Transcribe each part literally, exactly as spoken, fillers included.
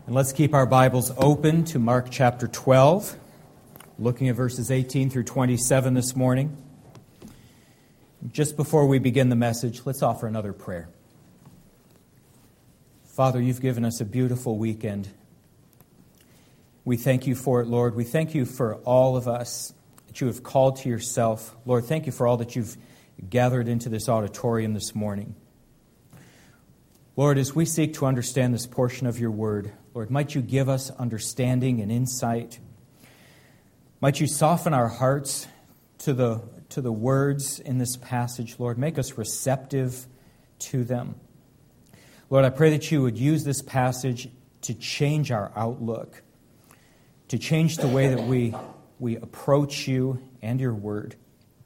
And let's keep our Bibles open to Mark chapter twelve, looking at verses eighteen through twenty-seven this morning. Just before we begin the message, let's offer another prayer. Father, you've given us a beautiful weekend. We thank you for it, Lord. We thank you for all of us that you have called to yourself. Lord, thank you for all that you've gathered into this auditorium this morning. Lord, as we seek to understand this portion of your word, Lord, might you give us understanding and insight. Might you soften our hearts to the, to the words in this passage, Lord. Make us receptive to them. Lord, I pray that you would use this passage to change our outlook, to change the way that we, we approach you and your word.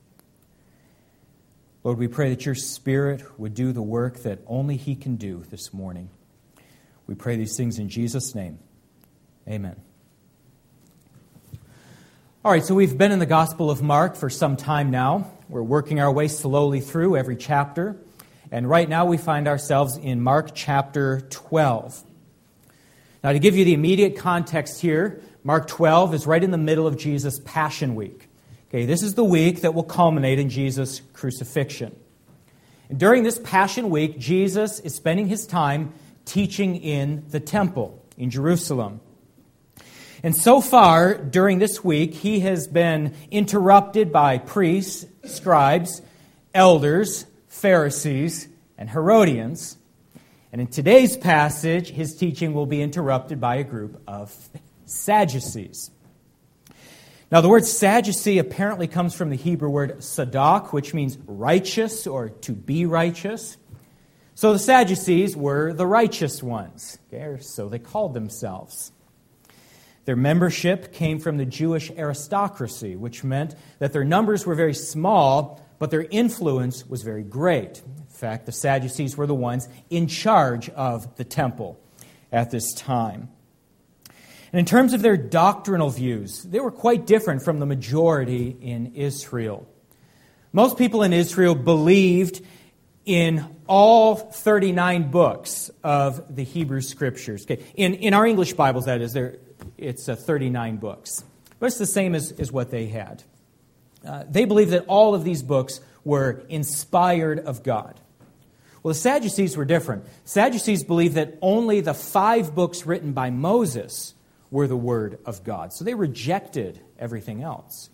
Lord, we pray that your Spirit would do the work that only he can do this morning. We pray these things in Jesus' name. Amen. All right, so we've been in the Gospel of Mark for some time now. We're working our way slowly through every chapter. And right now we find ourselves in Mark chapter twelve. Now, to give you the immediate context here, Mark twelve is right in the middle of Jesus' Passion Week. Okay, this is the week that will culminate in Jesus' crucifixion. And during this Passion Week, Jesus is spending his time teaching in the temple in Jerusalem. And so far, during this week, he has been interrupted by priests, scribes, elders, Pharisees, and Herodians. And in today's passage, his teaching will be interrupted by a group of Sadducees. Now, the word Sadducee apparently comes from the Hebrew word sadak, which means righteous or to be righteous. So the Sadducees were the righteous ones, okay, or so they called themselves. Their membership came from the Jewish aristocracy, which meant that their numbers were very small, but their influence was very great. In fact, the Sadducees were the ones in charge of the temple at this time. And in terms of their doctrinal views, they were quite different from the majority in Israel. Most people in Israel believed in all thirty-nine books of the Hebrew Scriptures. Okay. In, in our English Bibles, that is, there it's uh, thirty-nine books. But it's the same as, as what they had. Uh, they believed that all of these books were inspired of God. Well, the Sadducees were different. Sadducees believed that only the five books written by Moses were the Word of God. So they rejected everything else.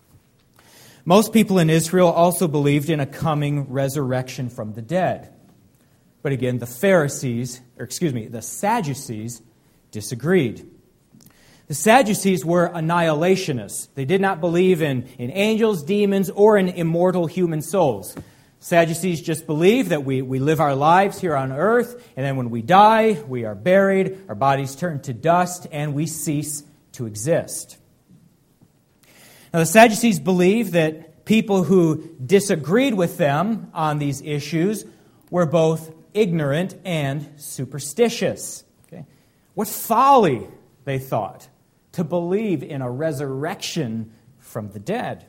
Most people in Israel also believed in a coming resurrection from the dead. But again, the Pharisees, or excuse me, the Sadducees disagreed. The Sadducees were annihilationists. They did not believe in, in angels, demons, or in immortal human souls. Sadducees just believe that we, we live our lives here on earth, and then when we die, we are buried, our bodies turn to dust, and we cease to exist. Now, the Sadducees believed that people who disagreed with them on these issues were both ignorant and superstitious. Okay? What folly, they thought, to believe in a resurrection from the dead.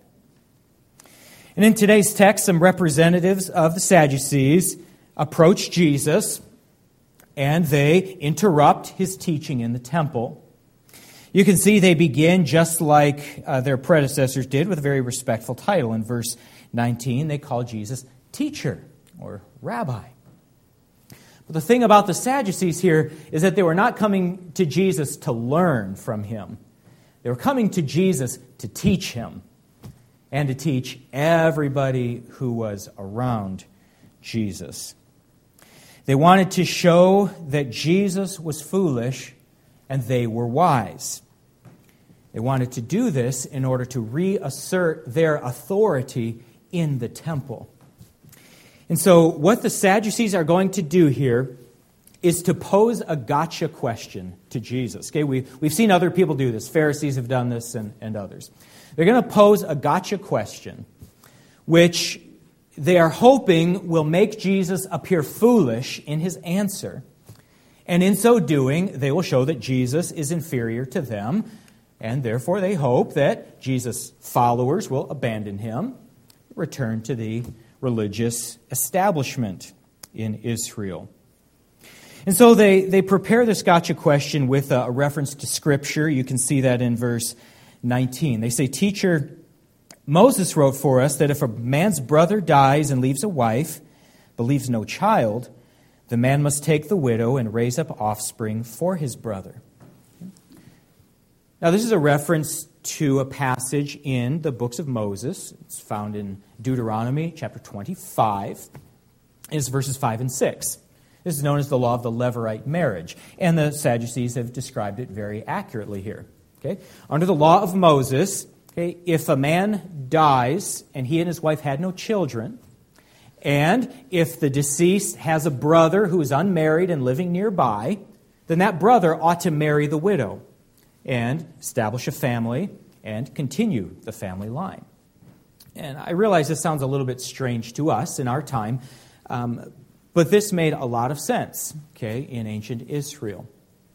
And in today's text, some representatives of the Sadducees approach Jesus, and they interrupt his teaching in the temple. You can see they begin just like uh, their predecessors did, with a very respectful title. In verse nineteen, they call Jesus teacher or rabbi. But the thing about the Sadducees here is that they were not coming to Jesus to learn from him. They were coming to Jesus to teach him and to teach everybody who was around Jesus. They wanted to show that Jesus was foolish and they were wise. They wanted to do this in order to reassert their authority in the temple. And so what the Sadducees are going to do here is to pose a gotcha question to Jesus. Okay, we, we've seen other people do this. Pharisees have done this and, and others. They're going to pose a gotcha question, which they are hoping will make Jesus appear foolish in his answer. And in so doing, they will show that Jesus is inferior to them, and therefore they hope that Jesus' followers will abandon him, return to the religious establishment in Israel. And so they, they prepare this gotcha question with a, a reference to Scripture. You can see that in verse nineteen. They say, "Teacher, Moses wrote for us that if a man's brother dies and leaves a wife, but leaves no child, the man must take the widow and raise up offspring for his brother." Now, this is a reference to a passage in the books of Moses. It's found in Deuteronomy chapter twenty-five. It's verses five and six. This is known as the law of the Levirate marriage, and the Sadducees have described it very accurately here. Okay? Under the law of Moses, okay, if a man dies and he and his wife had no children, and if the deceased has a brother who is unmarried and living nearby, then that brother ought to marry the widow and establish a family and continue the family line. And I realize this sounds a little bit strange to us in our time, um, but this made a lot of sense, okay, in ancient Israel.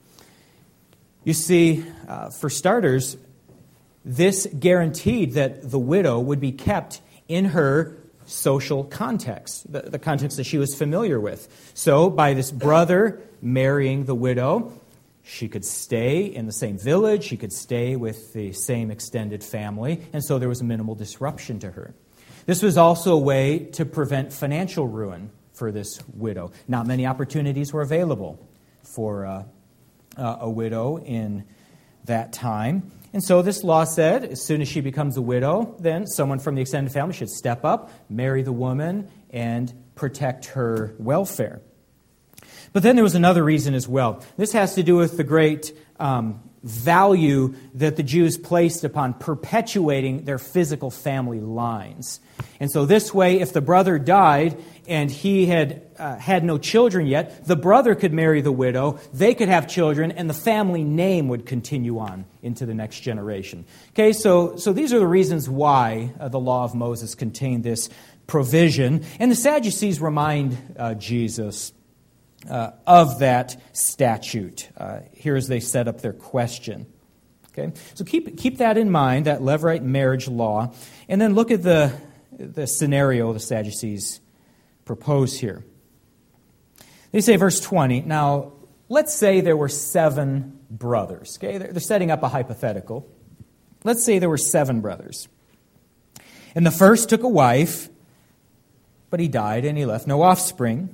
You see, uh, for starters, this guaranteed that the widow would be kept in her social context, the, the context that she was familiar with. So, by this brother marrying the widow, she could stay in the same village, she could stay with the same extended family, and so there was minimal disruption to her. This was also a way to prevent financial ruin for this widow. Not many opportunities were available for uh, uh, a widow in that time. And so this law said, as soon as she becomes a widow, then someone from the extended family should step up, marry the woman, and protect her welfare. But then there was another reason as well. This has to do with the great um, value that the Jews placed upon perpetuating their physical family lines. And so this way, if the brother died and he had uh, had no children yet, the brother could marry the widow, they could have children, and the family name would continue on into the next generation. Okay, so, so these are the reasons why uh, the law of Moses contained this provision. And the Sadducees remind uh, Jesus uh, of that statute. Uh, here as they set up their question. Okay, so keep keep that in mind, that Levirate marriage law, and then look at the the scenario the Sadducees propose here. They say, verse twenty, now, let's say there were seven brothers. Okay, they're, they're setting up a hypothetical. Let's say there were seven brothers. And the first took a wife, but he died and he left no offspring.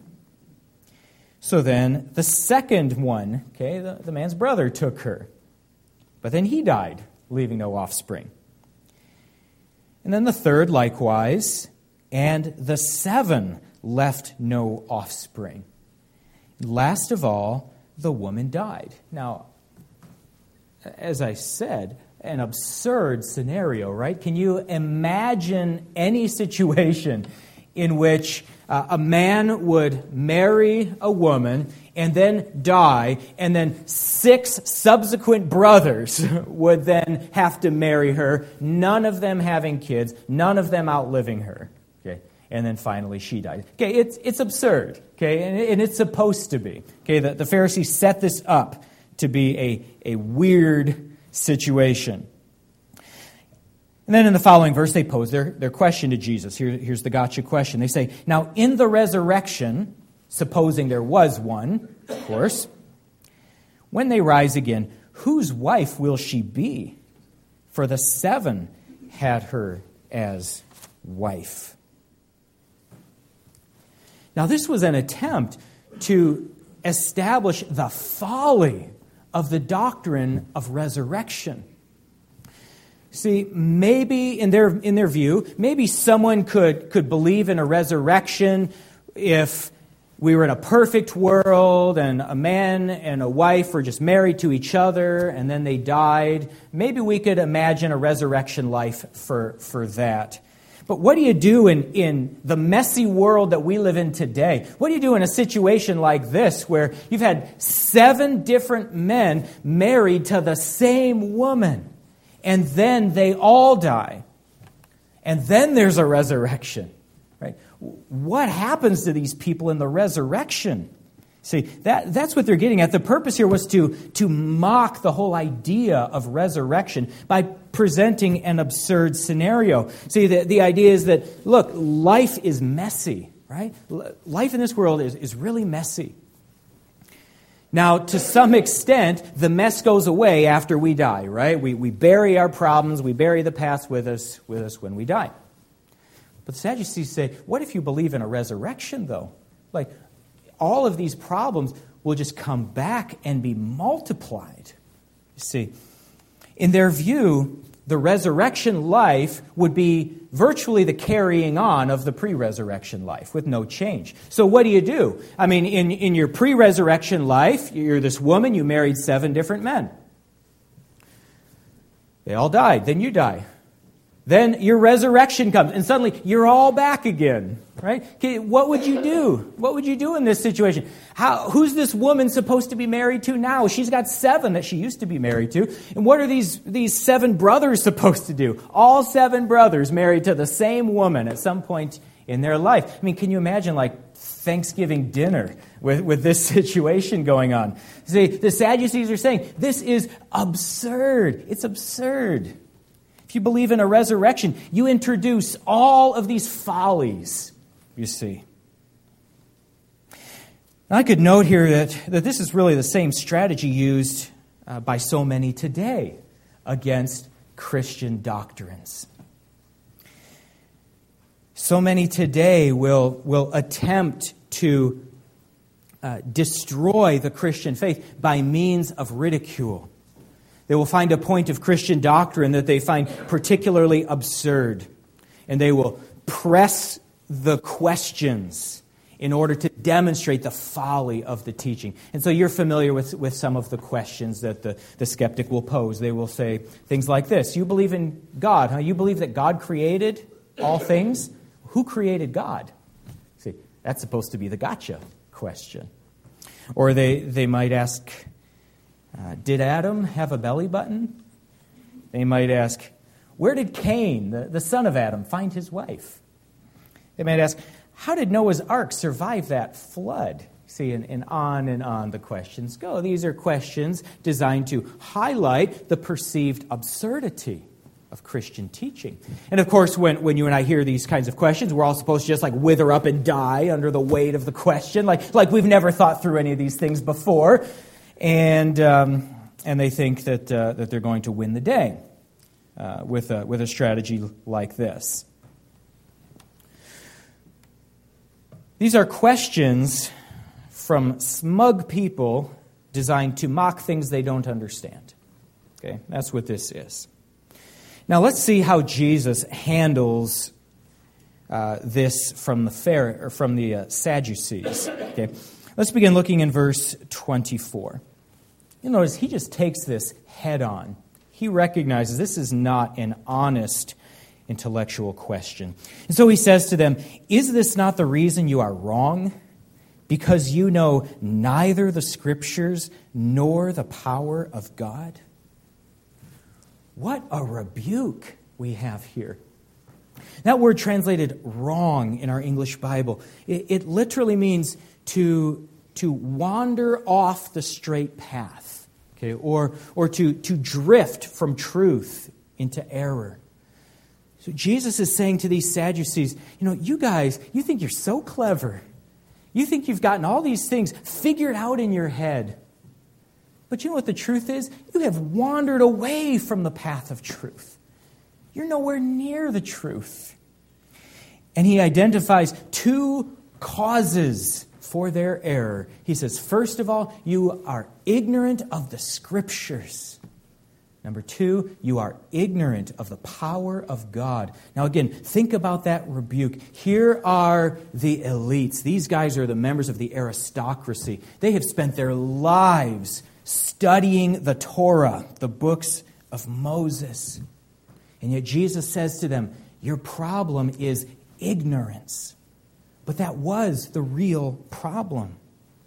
So then the second one, okay, the, the man's brother took her. But then he died, leaving no offspring. And then the third likewise, and the seven left no offspring. Last of all, the woman died. Now, as I said, an absurd scenario, right? Can you imagine any situation in which uh, a man would marry a woman and then die, and then six subsequent brothers would then have to marry her, none of them having kids, none of them outliving her. Okay, and then finally she died. Okay, it's it's absurd. Okay, and, and it's supposed to be. Okay, the, the Pharisees set this up to be a, a weird situation. And then in the following verse, they pose their, their question to Jesus. Here, here's the gotcha question. They say, now in the resurrection, supposing there was one, of course, when they rise again, whose wife will she be? For the seven had her as wife. Now this was an attempt to establish the folly of the doctrine of resurrection. See, maybe in their in their view, maybe someone could, could believe in a resurrection if we were in a perfect world and a man and a wife were just married to each other and then they died. Maybe we could imagine a resurrection life for, for that. But what do you do in, in the messy world that we live in today? What do you do in a situation like this where you've had seven different men married to the same woman? And then they all die. And then there's a resurrection. Right? What happens to these people in the resurrection? See, that, that's what they're getting at. The purpose here was to, to mock the whole idea of resurrection by presenting an absurd scenario. See, the, the idea is that, look, life is messy, right? Life in this world is, is really messy. Now, to some extent, the mess goes away after we die, right? We, we bury our problems, we bury the past with us, with us when we die. But the Sadducees say, what if you believe in a resurrection, though? Like, all of these problems will just come back and be multiplied. You see, in their view, the resurrection life would be virtually the carrying on of the pre-resurrection life with no change. So what do you do? I mean, in, in your pre-resurrection life, you're this woman, you married seven different men. They all died. Then you die. Then your resurrection comes, and suddenly you're all back again, right? Okay, what would you do? What would you do in this situation? How, who's this woman supposed to be married to now? She's got seven that she used to be married to. And what are these, these seven brothers supposed to do? All seven brothers married to the same woman at some point in their life. I mean, can you imagine, like, Thanksgiving dinner with, with this situation going on? See, the Sadducees are saying, this is absurd. It's absurd. If you believe in a resurrection, you introduce all of these follies, you see. Now, I could note here that, that this is really the same strategy used uh, by so many today against Christian doctrines. So many today will, will attempt to uh, destroy the Christian faith by means of ridicule. They will find a point of Christian doctrine that they find particularly absurd, and they will press the questions in order to demonstrate the folly of the teaching. And so you're familiar with, with some of the questions that the, the skeptic will pose. They will say things like this: you believe in God, huh? You believe that God created all things? Who created God? See, that's supposed to be the gotcha question. Or they, they might ask, Uh, did Adam have a belly button? They might ask, where did Cain, the, the son of Adam, find his wife? They might ask, how did Noah's ark survive that flood? See, and, and on and on the questions go. These are questions designed to highlight the perceived absurdity of Christian teaching. And of course, when, when you and I hear these kinds of questions, we're all supposed to just like wither up and die under the weight of the question, like, like we've never thought through any of these things before. And um, and they think that uh, that they're going to win the day uh, with a, with a strategy like this. These are questions from smug people designed to mock things they don't understand. Okay, that's what this is. Now let's see how Jesus handles uh, this from the Phar- or from the uh, Sadducees. Okay. Let's begin looking in verse twenty-four. You'll notice he just takes this head on. He recognizes this is not an honest intellectual question. And so he says to them, is this not the reason you are wrong? Because you know neither the Scriptures nor the power of God? What a rebuke we have here. That word translated wrong in our English Bible, it, it literally means to, to wander off the straight path, okay, or, or to, to drift from truth into error. So Jesus is saying to these Sadducees, you know, you guys, you think you're so clever. You think you've gotten all these things figured out in your head. But you know what the truth is? You have wandered away from the path of truth. You're nowhere near the truth. And he identifies two causes for their error. He says, first of all, you are ignorant of the Scriptures. Number two, you are ignorant of the power of God. Now again, think about that rebuke. Here are the elites. These guys are the members of the aristocracy. They have spent their lives studying the Torah, the books of Moses. And yet Jesus says to them, your problem is ignorance. But that was the real problem.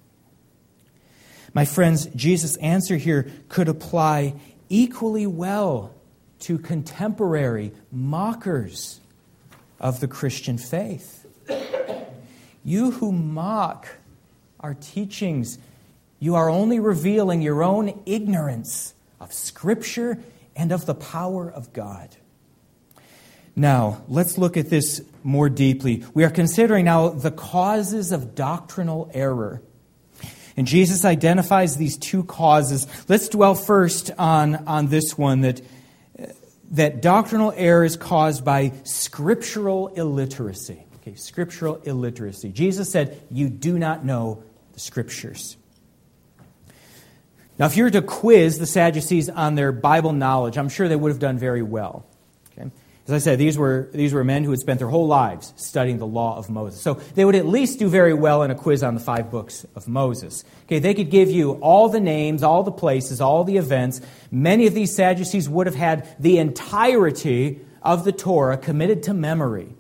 My friends, Jesus' answer here could apply equally well to contemporary mockers of the Christian faith. You who mock our teachings, you are only revealing your own ignorance of Scripture and of the power of God. Now, let's look at this more deeply. We are considering now the causes of doctrinal error. And Jesus identifies these two causes. Let's dwell first on, on this one, that, that doctrinal error is caused by scriptural illiteracy. Okay, scriptural illiteracy. Jesus said, you do not know the Scriptures. Now, if you were to quiz the Sadducees on their Bible knowledge, I'm sure they would have done very well. Okay? As I said, these were, these were men who had spent their whole lives studying the law of Moses. So they would at least do very well in a quiz on the five books of Moses. Okay, they could give you all the names, all the places, all the events. Many of these Sadducees would have had the entirety of the Torah committed to memory.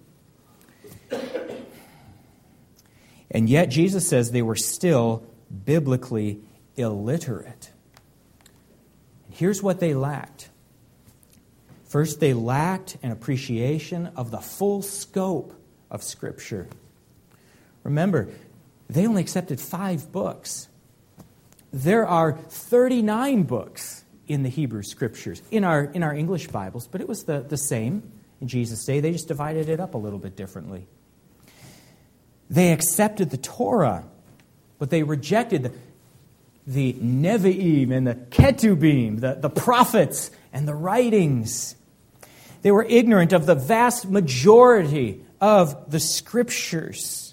And yet Jesus says they were still biblically illiterate. And here's what they lacked. First, they lacked an appreciation of the full scope of Scripture. Remember, they only accepted five books. There are thirty-nine books in the Hebrew Scriptures, in our, in our English Bibles, but it was the, the same in Jesus' day. They just divided it up a little bit differently. They accepted the Torah, but they rejected the, the Nevi'im and the Ketubim, the, the prophets and the writings. They were ignorant of the vast majority of the Scriptures.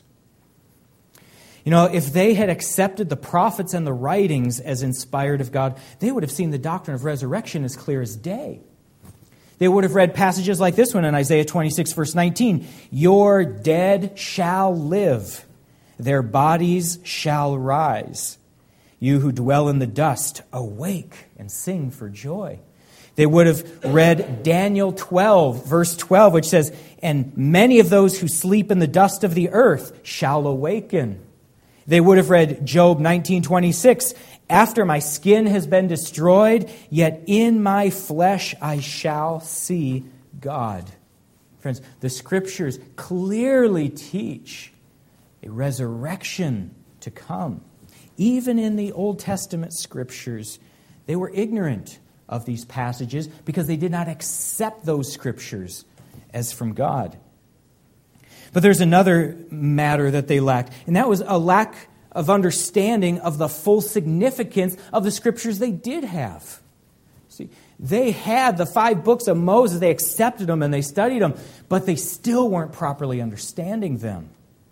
You know, if they had accepted the prophets and the writings as inspired of God, they would have seen the doctrine of resurrection as clear as day. They would have read passages like this one in Isaiah twenty-six, verse nineteen. Your dead shall live, their bodies shall rise. You who dwell in the dust, awake and sing for joy. They would have read Daniel twelve, verse twelve, which says, and many of those who sleep in the dust of the earth shall awaken. They would have read Job nineteen twenty-six, after my skin has been destroyed, yet in my flesh I shall see God. Friends, the Scriptures clearly teach a resurrection to come. Even in the Old Testament Scriptures, they were ignorant of these passages because they did not accept those Scriptures as from God. But there's another matter that they lacked, and that was a lack of understanding of the full significance of the Scriptures they did have. See, they had the five books of Moses, they accepted them and they studied them, but they still weren't properly understanding them.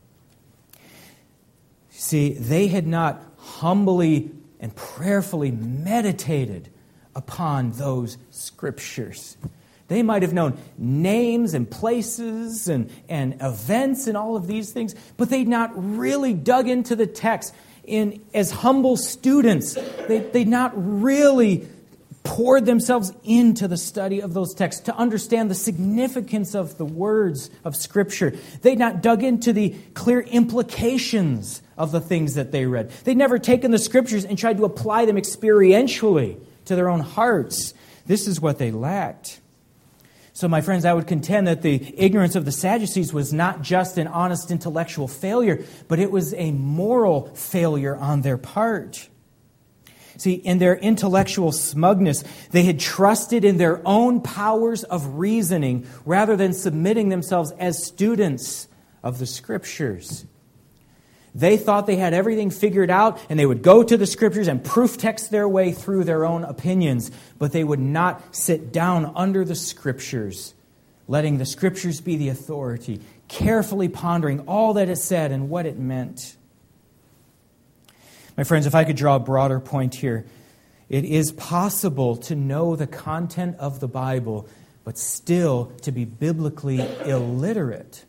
See, they had not humbly and prayerfully meditated upon those Scriptures. They might have known names and places and, and events and all of these things, but they'd not really dug into the text. In, as humble students, they, they'd not really poured themselves into the study of those texts to understand the significance of the words of Scripture. They'd not dug into the clear implications of the things that they read. They'd never taken the Scriptures and tried to apply them experientially to their own hearts. This is what they lacked. So, my friends, I would contend that the ignorance of the Sadducees was not just an honest intellectual failure, but it was a moral failure on their part. See, in their intellectual smugness, they had trusted in their own powers of reasoning rather than submitting themselves as students of the Scriptures. They thought they had everything figured out, and they would go to the Scriptures and proof text their way through their own opinions, but they would not sit down under the Scriptures, letting the Scriptures be the authority, carefully pondering all that it said and what it meant. My friends, if I could draw a broader point here, it is possible to know the content of the Bible, but still to be biblically illiterate.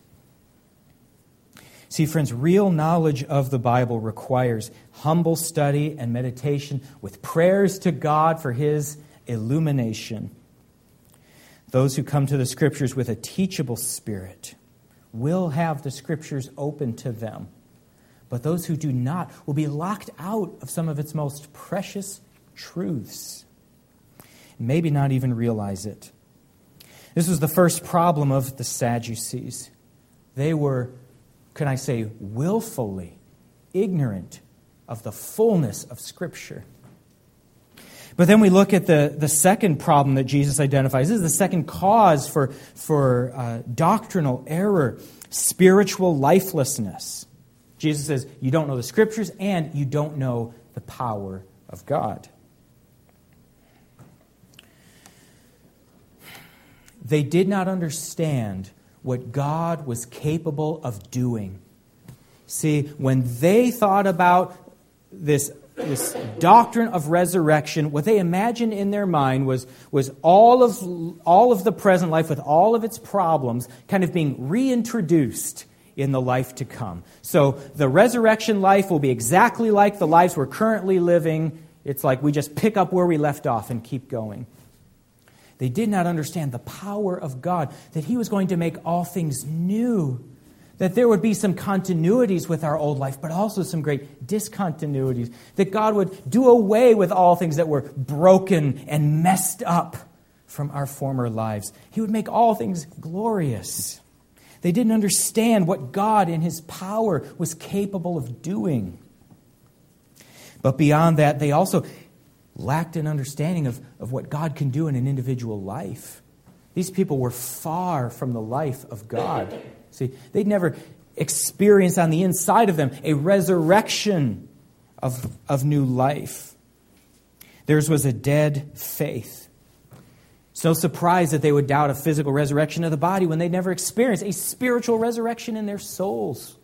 See, friends, real knowledge of the Bible requires humble study and meditation with prayers to God for His illumination. Those who come to the Scriptures with a teachable spirit will have the Scriptures open to them. But those who do not will be locked out of some of its most precious truths. Maybe not even realize it. This was the first problem of the Sadducees. They were, can I say, willfully ignorant of the fullness of Scripture. But then we look at the, the second problem that Jesus identifies. This is the second cause for, for uh, doctrinal error, spiritual lifelessness. Jesus says, you don't know the Scriptures and you don't know the power of God. They did not understand what God was capable of doing. See, when they thought about this, this doctrine of resurrection, what they imagined in their mind was, was all of, all of the present life with all of its problems kind of being reintroduced in the life to come. So the resurrection life will be exactly like the lives we're currently living. It's like we just pick up where we left off and keep going. They did not understand the power of God, that He was going to make all things new, that there would be some continuities with our old life, but also some great discontinuities, that God would do away with all things that were broken and messed up from our former lives. He would make all things glorious. They didn't understand what God in His power was capable of doing. But beyond that, they also lacked an understanding of, of what God can do in an individual life. These people were far from the life of God. See, they'd never experienced on the inside of them a resurrection of, of new life. Theirs was a dead faith. It's no surprise that they would doubt a physical resurrection of the body when they'd never experienced a spiritual resurrection in their souls.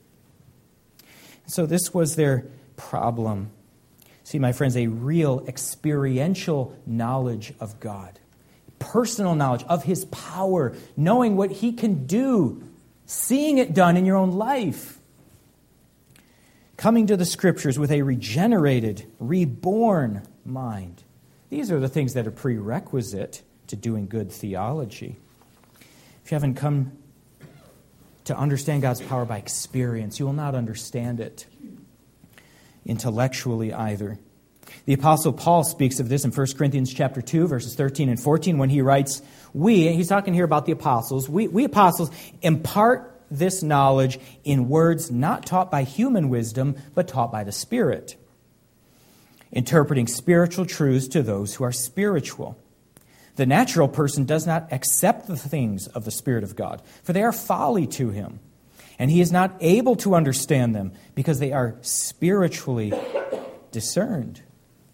So this was their problem. See, my friends, a real experiential knowledge of God, personal knowledge of His power, knowing what He can do, seeing it done in your own life. Coming to the Scriptures with a regenerated, reborn mind. These are the things that are prerequisite to doing good theology. If you haven't come to understand God's power by experience, you will not understand it intellectually either. The Apostle Paul speaks of this in First Corinthians chapter two, verses thirteen and fourteen, when he writes, we, and he's talking here about the apostles, we, we apostles impart this knowledge in words not taught by human wisdom, but taught by the Spirit, interpreting spiritual truths to those who are spiritual. The natural person does not accept the things of the Spirit of God, for they are folly to him, and he is not able to understand them because they are spiritually discerned.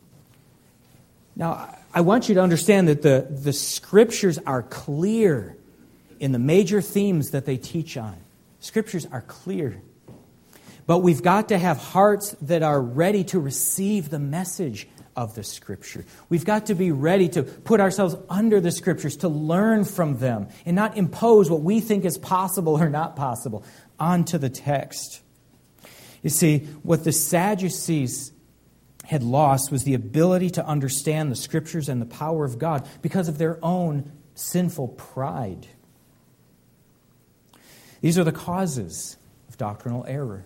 Now, I want you to understand that the, the Scriptures are clear in the major themes that they teach on. Scriptures are clear. But we've got to have hearts that are ready to receive the message of the Scripture. We've got to be ready to put ourselves under the Scriptures, to learn from them, and not impose what we think is possible or not possible onto the text. You see, what the Sadducees had lost was the ability to understand the Scriptures and the power of God because of their own sinful pride. These are the causes of doctrinal error.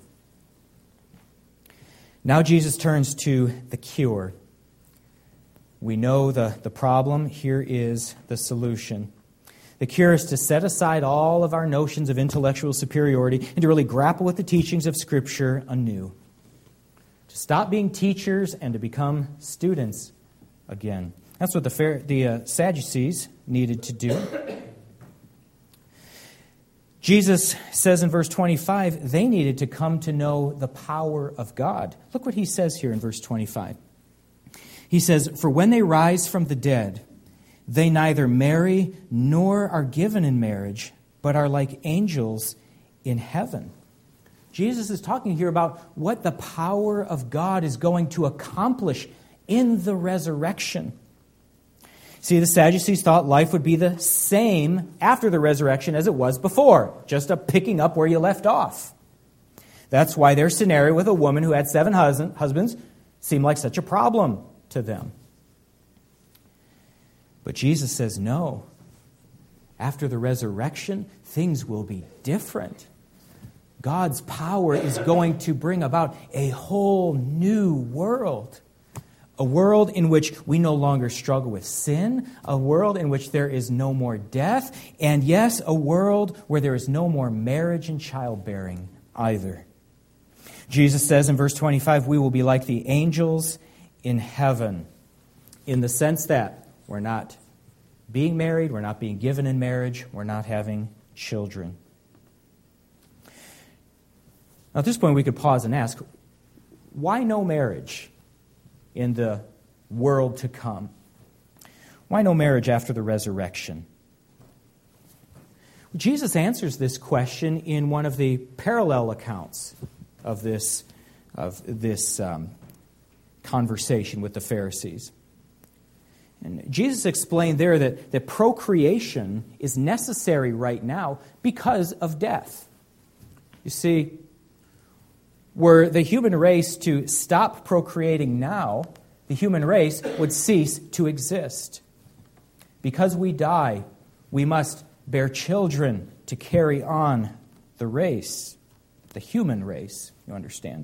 Now Jesus turns to the cure. We know the, the problem. Here is the solution. The cure is to set aside all of our notions of intellectual superiority and to really grapple with the teachings of Scripture anew. To stop being teachers and to become students again. That's what the, the uh, Sadducees needed to do. Jesus says in verse twenty-five, they needed to come to know the power of God. Look what he says here in verse twenty-five. He says, for when they rise from the dead, they neither marry nor are given in marriage, but are like angels in heaven. Jesus is talking here about what the power of God is going to accomplish in the resurrection. See, the Sadducees thought life would be the same after the resurrection as it was before, just a picking up where you left off. That's why their scenario with a woman who had seven husbands seemed like such a problem to them. But Jesus says, no. After the resurrection, things will be different. God's power is going to bring about a whole new world. A world in which we no longer struggle with sin. A world in which there is no more death. And yes, a world where there is no more marriage and childbearing either. Jesus says in verse twenty-five, we will be like the angels in heaven. In the sense that we're not being married, we're not being given in marriage, we're not having children. Now, at this point, we could pause and ask, why no marriage? in the world to come. Why no marriage after the resurrection? Jesus answers this question in one of the parallel accounts of this, of this um, conversation with the Pharisees. And Jesus explained there that, that procreation is necessary right now because of death. You see, were the human race to stop procreating now, the human race would cease to exist. Because we die, we must bear children to carry on the race, the human race, you understand.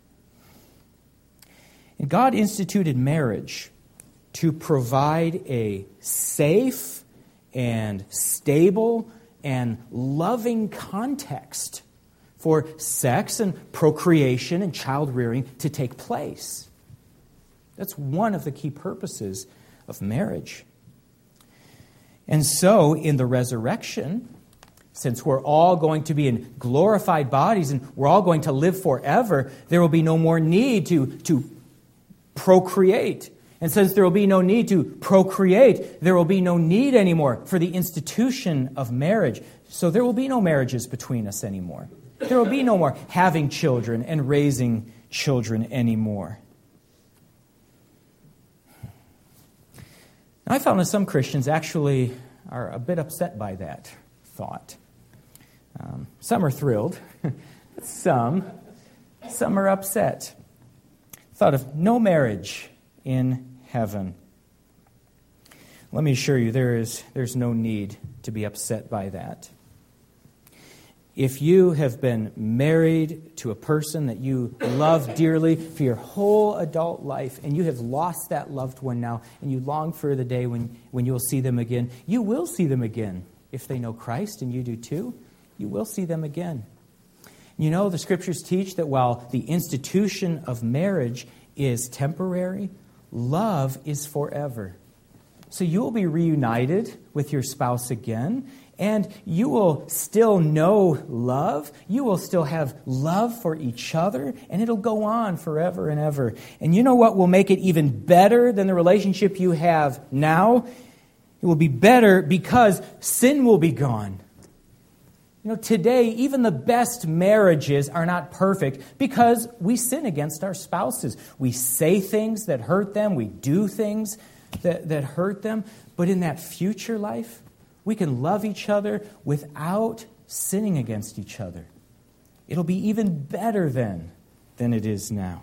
And God instituted marriage to provide a safe and stable and loving context for sex and procreation and child rearing to take place. That's one of the key purposes of marriage. And so, in the resurrection, since we're all going to be in glorified bodies and we're all going to live forever, there will be no more need to, to procreate. And since there will be no need to procreate, there will be no need anymore for the institution of marriage. So there will be no marriages between us anymore. There will be no more having children and raising children anymore. Now, I found that some Christians actually are a bit upset by that thought. Um, some are thrilled. some, some are upset. Thought of no marriage in heaven. Let me assure you, there is there's no need to be upset by that. If you have been married to a person that you love dearly for your whole adult life, and you have lost that loved one now, and you long for the day when, when you'll see them again, you will see them again. If they know Christ, and you do too, you will see them again. You know, the Scriptures teach that while the institution of marriage is temporary, love is forever. So you will be reunited with your spouse again, and you will still know love. You will still have love for each other, and it'll go on forever and ever. And you know what will make it even better than the relationship you have now? It will be better because sin will be gone. You know, today, even the best marriages are not perfect because we sin against our spouses. We say things that hurt them. We do things that, that hurt them. But in that future life, we can love each other without sinning against each other. It'll be even better then than it is now.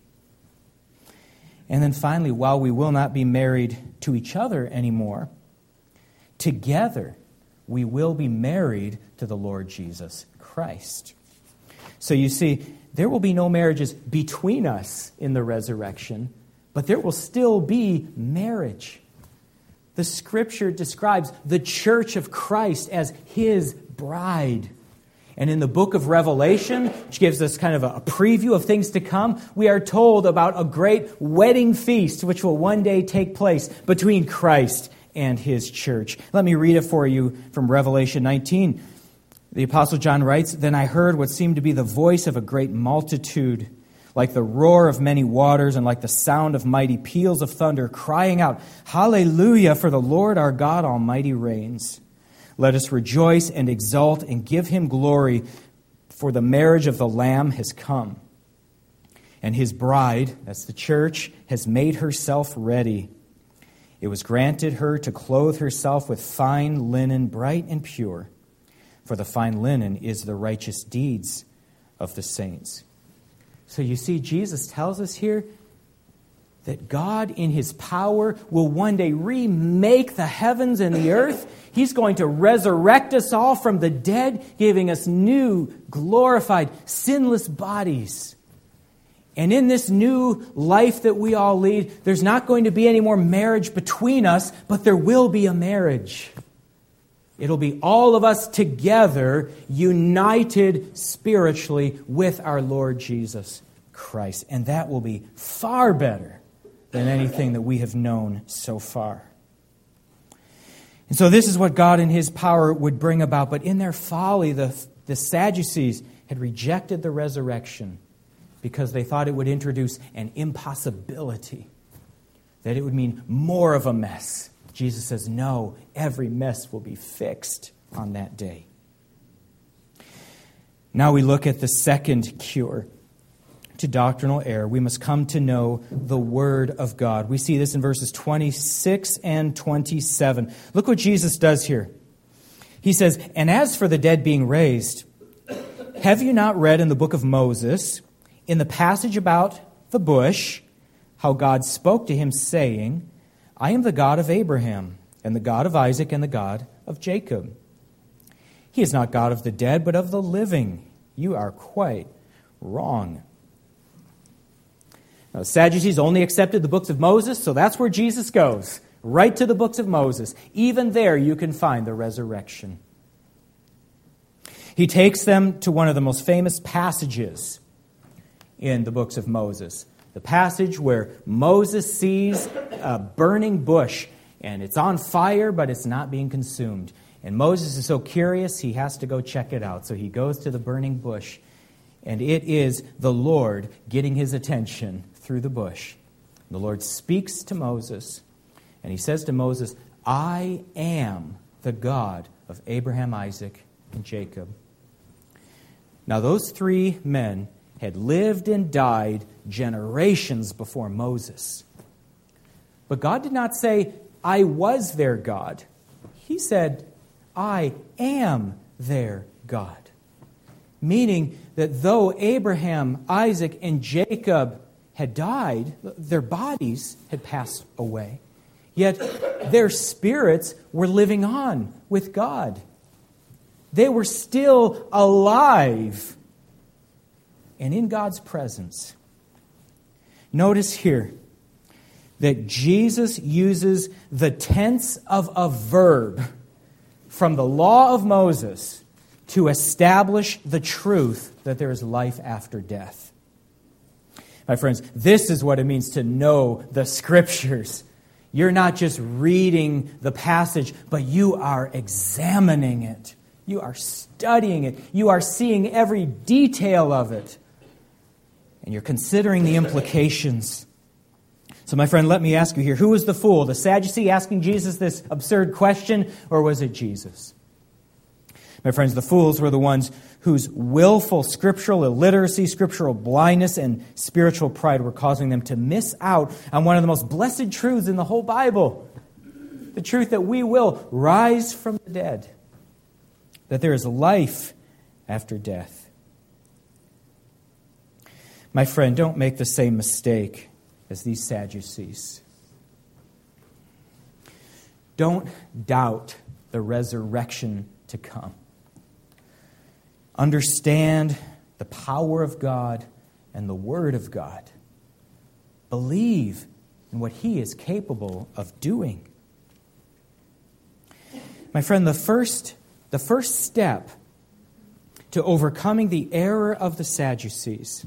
And then finally, while we will not be married to each other anymore, together we will be married to the Lord Jesus Christ. So you see, there will be no marriages between us in the resurrection, but there will still be marriage. The Scripture describes the church of Christ as His bride. And in the book of Revelation, which gives us kind of a preview of things to come, we are told about a great wedding feast which will one day take place between Christ and His church. Let me read it for you from Revelation nineteen. The Apostle John writes, "Then I heard what seemed to be the voice of a great multitude, like the roar of many waters and like the sound of mighty peals of thunder, crying out, 'Hallelujah, for the Lord our God Almighty reigns. Let us rejoice and exult and give Him glory, for the marriage of the Lamb has come. And His bride,'" that's the church, "'has made herself ready. It was granted her to clothe herself with fine linen, bright and pure, for the fine linen is the righteous deeds of the saints.'" So you see, Jesus tells us here that God in His power will one day remake the heavens and the earth. He's going to resurrect us all from the dead, giving us new, glorified, sinless bodies. And in this new life that we all lead, there's not going to be any more marriage between us, but there will be a marriage. It'll be all of us together, united spiritually with our Lord Jesus Christ. And that will be far better than anything that we have known so far. And so this is what God in His power would bring about. But in their folly, the, the Sadducees had rejected the resurrection because they thought it would introduce an impossibility, that it would mean more of a mess. Jesus says, no, every mess will be fixed on that day. Now we look at the second cure to doctrinal error. We must come to know the Word of God. We see this in verses twenty-six and twenty-seven. Look what Jesus does here. He says, and as for the dead being raised, have you not read in the book of Moses, in the passage about the bush, how God spoke to him, saying, I am the God of Abraham, and the God of Isaac, and the God of Jacob. He is not God of the dead, but of the living. You are quite wrong. Now, the Sadducees only accepted the books of Moses, so that's where Jesus goes, right to the books of Moses. Even there you can find the resurrection. He takes them to one of the most famous passages in the books of Moses. The passage where Moses sees a burning bush, and it's on fire, but it's not being consumed. And Moses is so curious, he has to go check it out. So he goes to the burning bush, and it is the Lord getting his attention through the bush. The Lord speaks to Moses, and he says to Moses, I am the God of Abraham, Isaac, and Jacob. Now those three men had lived and died generations before Moses. But God did not say, I was their God. He said, I am their God. Meaning that though Abraham, Isaac, and Jacob had died, their bodies had passed away, yet their spirits were living on with God. They were still alive and in God's presence. Notice here that Jesus uses the tense of a verb from the law of Moses to establish the truth that there is life after death. My friends, this is what it means to know the Scriptures. You're not just reading the passage, but you are examining it. You are studying it. You are seeing every detail of it. And you're considering the implications. So, my friend, let me ask you here, who was the fool? The Sadducee asking Jesus this absurd question, or was it Jesus? My friends, the fools were the ones whose willful scriptural illiteracy, scriptural blindness, and spiritual pride were causing them to miss out on one of the most blessed truths in the whole Bible. The truth that we will rise from the dead. That there is life after death. My friend, don't make the same mistake as these Sadducees. Don't doubt the resurrection to come. Understand the power of God and the Word of God. Believe in what He is capable of doing. My friend, the first, the first step to overcoming the error of the Sadducees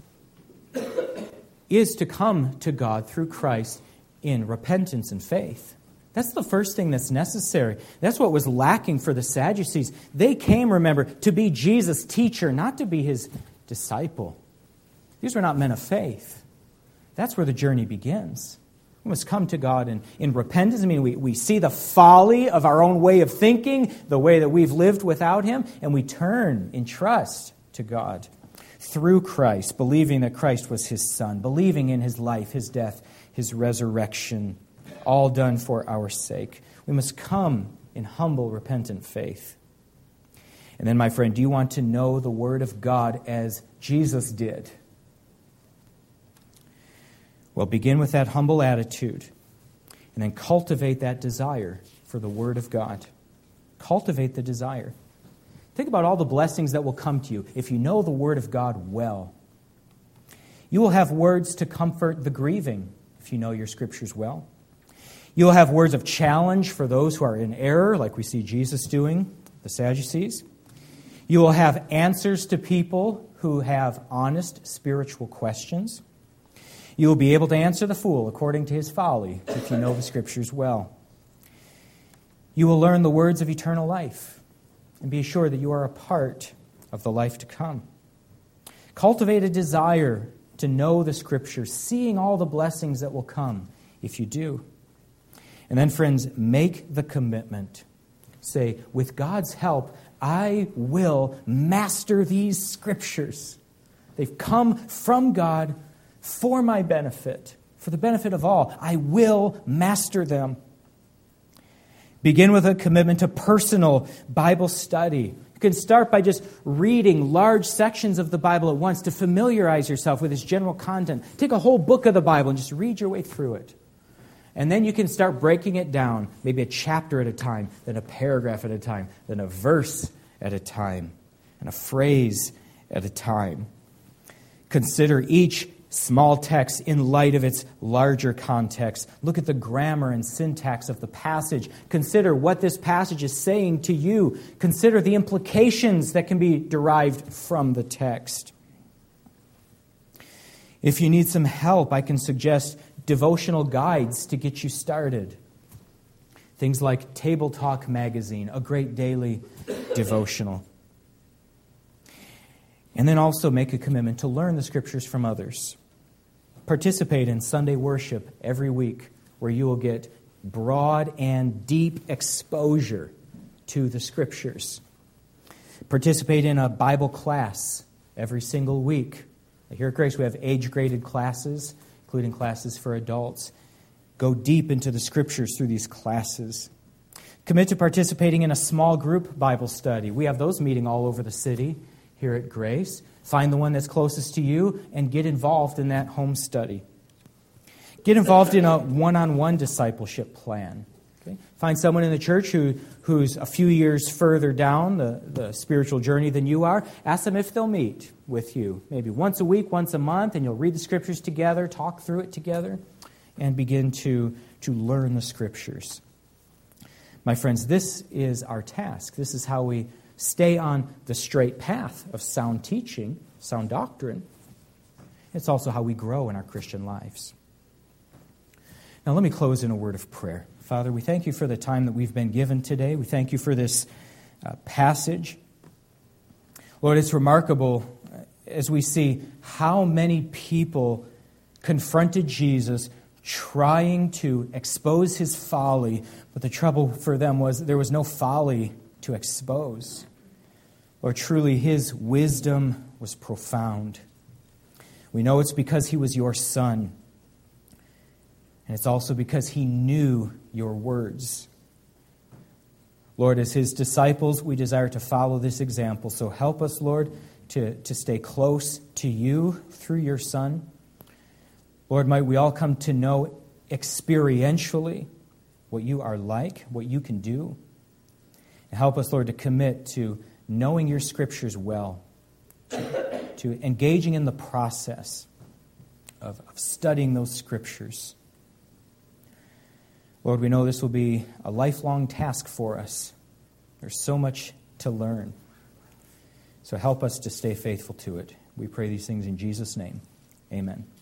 is to come to God through Christ in repentance and faith. That's the first thing that's necessary. That's what was lacking for the Sadducees. They came, remember, to be Jesus' teacher, not to be His disciple. These were not men of faith. That's where the journey begins. We must come to God in, in repentance. I mean, we, we see the folly of our own way of thinking, the way that we've lived without Him, and we turn in trust to God through Christ, believing that Christ was His Son, believing in His life, His death, His resurrection, all done for our sake. We must come in humble, repentant faith. And then, my friend, do you want to know the Word of God as Jesus did? Well, begin with that humble attitude, and then cultivate that desire for the Word of God. Cultivate the desire. Think about all the blessings that will come to you if you know the Word of God well. You will have words to comfort the grieving if you know your Scriptures well. You will have words of challenge for those who are in error, like we see Jesus doing, the Sadducees. You will have answers to people who have honest spiritual questions. You will be able to answer the fool according to his folly if you know the Scriptures well. You will learn the words of eternal life and be assured that you are a part of the life to come. Cultivate a desire to know the Scriptures, seeing all the blessings that will come if you do. And then, friends, make the commitment. Say, with God's help, I will master these Scriptures. They've come from God for my benefit, for the benefit of all. I will master them. Begin with a commitment to personal Bible study. You can start by just reading large sections of the Bible at once to familiarize yourself with its general content. Take a whole book of the Bible and just read your way through it. And then you can start breaking it down, maybe a chapter at a time, then a paragraph at a time, then a verse at a time, and a phrase at a time. Consider each small text in light of its larger context. Look at the grammar and syntax of the passage. Consider what this passage is saying to you. Consider the implications that can be derived from the text. If you need some help, I can suggest devotional guides to get you started. Things like Table Talk Magazine, a great daily devotional. And then also make a commitment to learn the Scriptures from others. Participate in Sunday worship every week, where you will get broad and deep exposure to the Scriptures. Participate in a Bible class every single week. Here at Grace, we have age-graded classes, including classes for adults. Go deep into the Scriptures through these classes. Commit to participating in a small group Bible study. We have those meeting all over the city here at Grace. Find the one that's closest to you and get involved in that home study. Get involved in a one-on-one discipleship plan. Okay? Find someone in the church who, who's a few years further down the, the spiritual journey than you are. Ask them if they'll meet with you, maybe once a week, once a month, and you'll read the Scriptures together, talk through it together, and begin to, to learn the Scriptures. My friends, this is our task. This is how we stay on the straight path of sound teaching, sound doctrine. It's also how we grow in our Christian lives. Now let me close in a word of prayer. Father, we thank you for the time that we've been given today. We thank you for this uh, passage. Lord, it's remarkable as we see how many people confronted Jesus trying to expose his folly, but the trouble for them was there was no folly to expose. Lord, truly his wisdom was profound. We know it's because he was your son. And it's also because he knew your words. Lord, as his disciples, we desire to follow this example. So help us, Lord, to, to stay close to you through your Son. Lord, might we all come to know experientially what you are like, what you can do. And help us, Lord, to commit to knowing your Scriptures well, to, to engaging in the process of, of studying those Scriptures. Lord, we know this will be a lifelong task for us. There's so much to learn. So help us to stay faithful to it. We pray these things in Jesus' name. Amen.